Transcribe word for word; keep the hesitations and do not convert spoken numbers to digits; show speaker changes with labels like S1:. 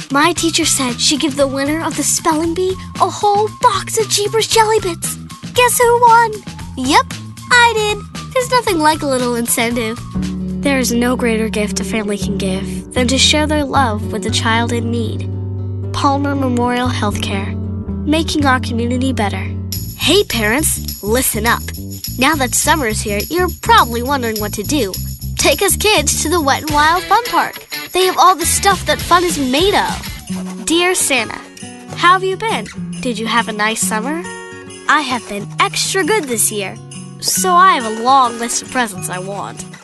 S1: My teacher said she'd give the winner of the spelling bee a whole box of Jeepers Jelly Bits. Guess who won? Yep, I did. There's nothing like a little incentive. There is no greater gift a family can give than to share their love with a child in need. Palmer Memorial Healthcare, making our community better. Hey parents, listen up. Now that summer's here, you're probably wondering what to do. Take us kids to the Wet n Wild Fun Park. They have all the stuff that fun is made of. Dear Santa, how have you been? Did you have a nice summer? I have been extra good this year, so I have a long list of presents I want.